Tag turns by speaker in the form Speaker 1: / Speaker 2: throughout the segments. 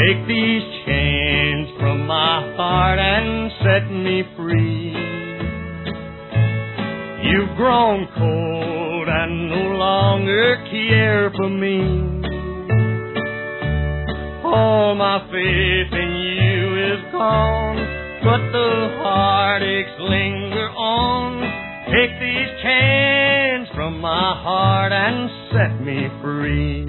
Speaker 1: Take these chains from my heart and set me free. You've grown cold and no longer care for me. All my faith in you is gone, but the heartaches linger on. Take these chains from my heart and set me free.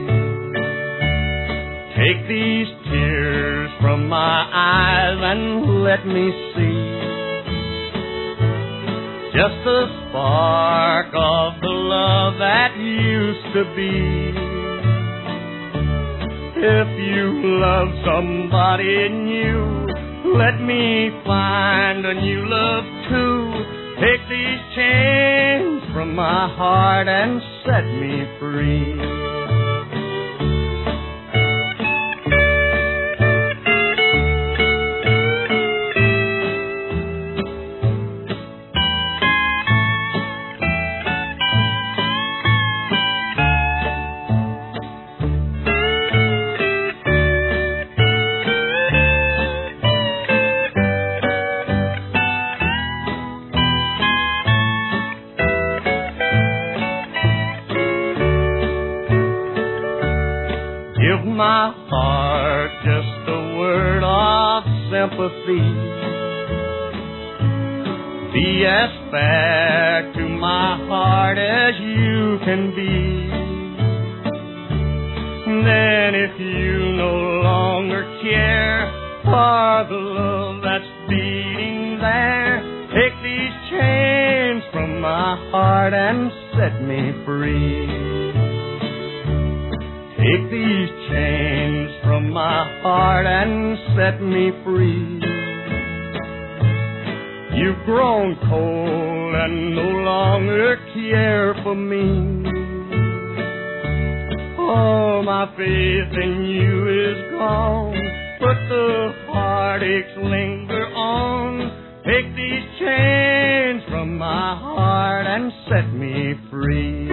Speaker 1: Take these tears from my eyes and let me see just a spark of the love that used to be. If you love somebody new, let me find a new love too. Take these chains from my heart and set me free. Give my heart just a word of sympathy. Be as fair to my heart as you can be. Then if you no longer care for the love that's beating there, take these chains from my heart and set me free. Take these chains from my heart and set me free. You've grown cold and no longer care for me. All my faith in you is gone, but the heartaches linger on. Take these chains from my heart and set me free.